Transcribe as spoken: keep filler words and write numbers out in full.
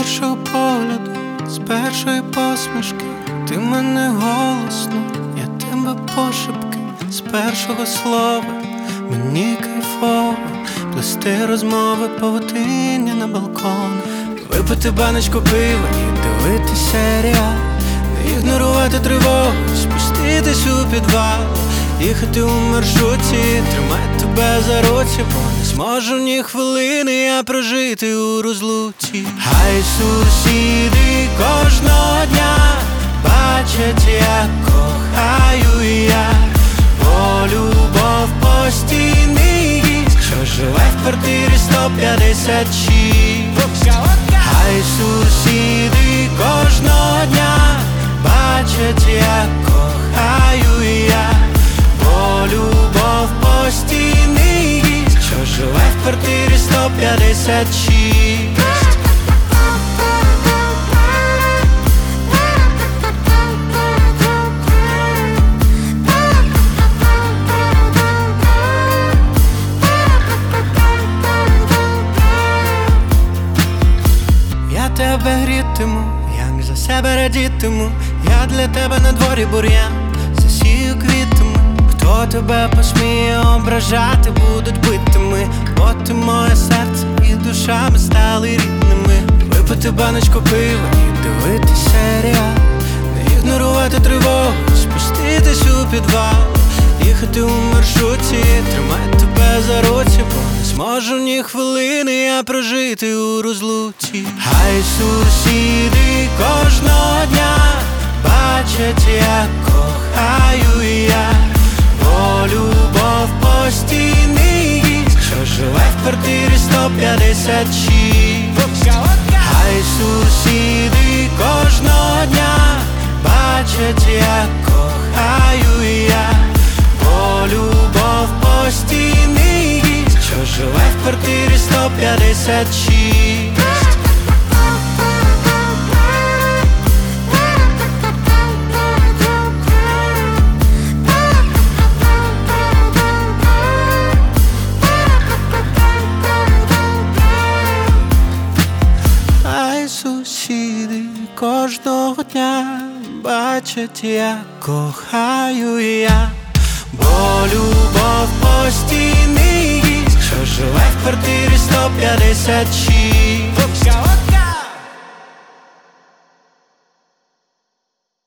першого погляду, з першої посмішки, ти мене голосно, я тебе пошепки, з першого слова мені кайфово плести розмови, павутиння на балкон, випити баночку пива і дивитися серіал, не ігнорувати тривогу, спуститись у підвал, їхати у маршрутці, тримати тебе за руці, бо не зможу ні хвилини я прожити у розлуці. Хай сусіди кожного дня бачать, як кохаю я, бо любов постійний гість, що живе в квартирі сто п'ятдесят шість. Хай сусіди кожного дня бачать, як кохаю я, бо любов постійний гість, що живе в квартирі сто п'ятдесят шість. Я тебе грітиму, як за себе радітиму, я для тебе на дворі бур'ян засію квітами. Хто тебе посміє ображати, будуть битими, бо ти моє серце і душа, ми стали рідними. Випити баночку пива і дивитися серіал, не ігнорувати тривогу, спуститись у підвал, їхати у маршрутці, тримати тебе за руці, бо не зможу ні хвилини я прожити у розлуці. Хай сусіди кожного дня бачать, як кохаю я, бо любов постійний гість, що живе в квартирі сто п'ятдесят шість. Хай сусіди кожного дня бачать, як кохаю я, бо любов постійний гість, що живе в квартирі сто п'ятдесят шість. Сусіди кожного дня бачать, як кохаю я, бо любов постійний гість, що живе в квартирі сто п'ятдесят шість.